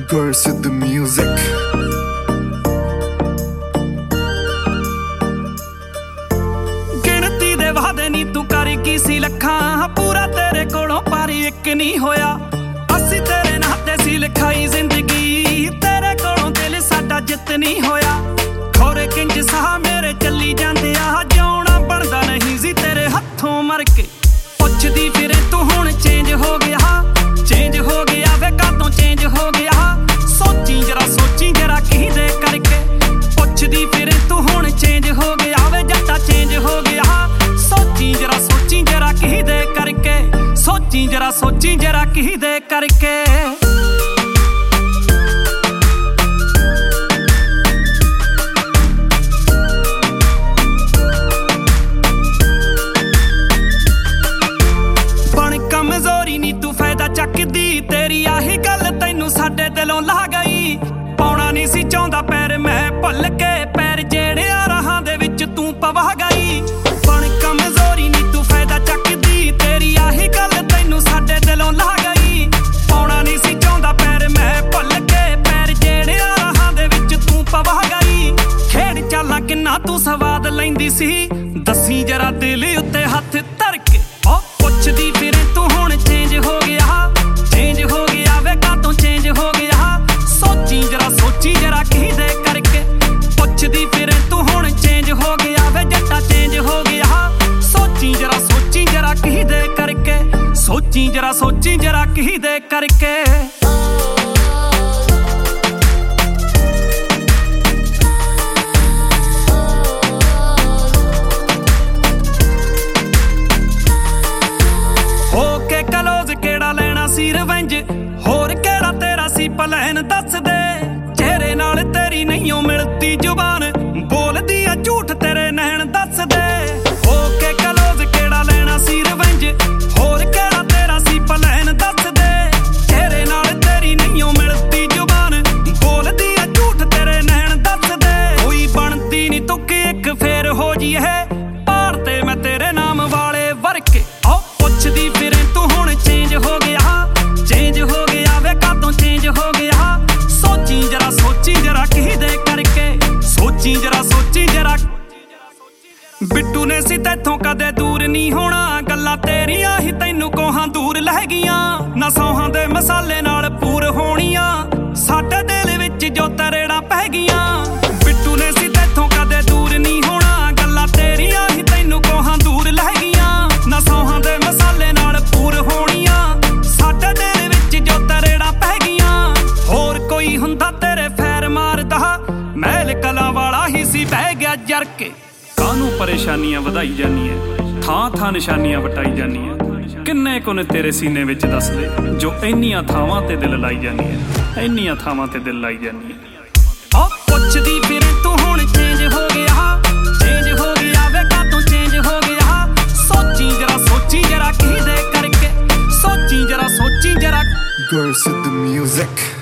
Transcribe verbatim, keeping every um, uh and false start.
Girls with the music. गिनती दे वादे नी तू कर की सी लखां पूरा तेरे कोलों पर एक नहीं होया असी तेरे नाते सी लिखाई जिंदगी तेरे कोलों दिल साडा जित नहीं होया खोरे किंज साह मेरे चली जांदे आ जिउणा बनदा नहीं सी तेरे हत्थों मर के पुछदी फिरे तू हुण चेंज हो गया चेंज हो गया वे कातों चेंज हो गया सोची जरा सोची जरा की दे करके पुछदी फिरे तू हुण चेंज हो गया वे जट्टा चेंज हो गया सोची जरा सोची जरा की दे करके सोची जरा सोची जरा की दे करके ਚੱਕਦੀ ਤੇਰੀ ਆਹੀ ਗੱਲ ਤੈਨੂੰ ਸਾਡੇ ਦਿਲੋਂ ਲਾ ਗਈ ਪਾਉਣਾ ਨਹੀਂ ਸੀ ਚਾਹੁੰਦਾ ਪੈਰ ਮੈਂ ਭੁੱਲ ਕੇ ਪੈਰ ਜਿਹੜਿਆਂ ਰਾਹਾਂ ਦੇ ਵਿੱਚ ਤੂੰ ਪਵਾ ਗਈ ਬਣ ਕਮਜ਼ੋਰੀ ਨਹੀਂ ਤੂੰ ਫਾਇਦਾ ਚੱਕਦੀ ਤੇਰੀ ਆਹੀ ਗੱਲ ਤੈਨੂੰ ਸਾਡੇ ਦਿਲੋਂ ਲਾ ਗਈ ਪਾਉਣਾ ਨਹੀਂ ਸੀ ਚਾਹੁੰਦਾ ਪੈਰ ਮੈਂ ਭੁੱਲ ਕੇ ਪੈਰ ਜਿਹੜਿਆਂ ਰਾਹਾਂ ਦੇ ਵਿੱਚ ਤੂੰ ਪਵਾ ਗਈ ਖੇਡ ਚਾਲਾਂ ਕਿੰਨਾ ਤੂੰ ਸਵਾਦ ਲੈਂਦੀ ਸੀ ਦੱਸੀ ਜਰਾ ਦਿਲ ਉੱਤੇ ਹੱਥ ਧਰ ਕੇ ਉਹ ਪੁੱਛਦੀ ਫਿਰੇ ਤੂੰ ਹੁਣ ਚੇਂਜ ਹੋ ਗਿਆ चेंज हो गया वे कातों चेंज हो गया सोची जरा सोची जरा की दे करके पुछदी फिरे तू हुण चेंज हो गया वे जट्टा चेंज हो गया सोची जरा सोची जरा की दे करके सोची जरा सोची जरा की दे करके ਸੀ ਰਵੰਜ ਹੋਰ ਕਿਹੜਾ ਤੇਰਾ ਸੀ ਪਲਾਨ ਦੱਸ ਦੇ ਚਿਹਰੇ ਨਾਲ ਤੇਰੀ ਨਹੀਂਓ ਮਿਲਦੀ ਜ਼ੁਬਾਨ ਬੋਲਦੀ ਆ ਝੂਠ ਤੇਰੇ ਨੈਣ ਦੱਸ ਦੇ ਹੋ ਕੇ ਕਲੋਜ਼ ਕਿਹੜਾ ਲੈਣਾ ਸੀ ਰਵੰਜ ਹੋਰ ਕਿਹੜਾ ਤੇਰਾ ਸੀ ਪਲਾਨ ਦੱਸ ਦੇ ਚਿਹਰੇ ਨਾਲ ਤੇਰੀ ਨਹੀਂਓ ਮਿਲਦੀ ਜ਼ੁਬਾਨ ਬੋਲਦੀ ਆ ਝੂਠ ਤੇਰੇ ਨੈਣ ਦੱਸ ਦੇ ਕੋਈ ਬਣਦੀ ਨਹੀਂ ਤੁੱਕ ਇੱਕ ਫੇਰ ਹੋ ਜੀ ਹੈ ਪਾੜ ਤੇ ਮੈਂ ਤੇਰੇ ਨਾਮ ਵਾਲੇ ਵਰਕੇ ਆਹ ਪੁੱਛਦੀ ਫਿਰੇ ਤੂੰ ਹੁਣ ਚੇਂਜ ਹੋ ਗਿਆ चेंज हो गया वे कातों चेंज हो गया सोची जरा सोची जरा की दे करके सोची जरा सोची जरा बिट्टू ने सी तैथों कदे दूर नहीं होना गल्लां तेरियां ही तैनू कोहां दूर लह गईयां ना सौहां दे मसाले नाल पूर होणियां साडे दिल विच जो तरेड़ां पै गईयां बिट्टू ने सी तैथों कदे दूर नहीं होना गल्लां तेरियां ही तैनू कोहां दूर लह गईयां ना सौहां दे मसाले नाल पूर होणियां साडे कोई हुंदा तेरे फैर मारदा महल कला वाला ही सी बह गया जर के कानू परेशानियां वधाई जानियां थां थां निशानियां वटाई जानियां किन्ने को ने तेरे सीने विच दस दे जो इन्नियां थावां ते दिल लाई जानियां इन्नियां थावां ते दिल लाई जानियां ओ पुछदी फिरे तू हुण चेंज हो गया चेंज हो गया वे कातों चेंज हो गया सोची जरा सोची जरा की दे करके सोची जरा सोची जरा Girls with the music.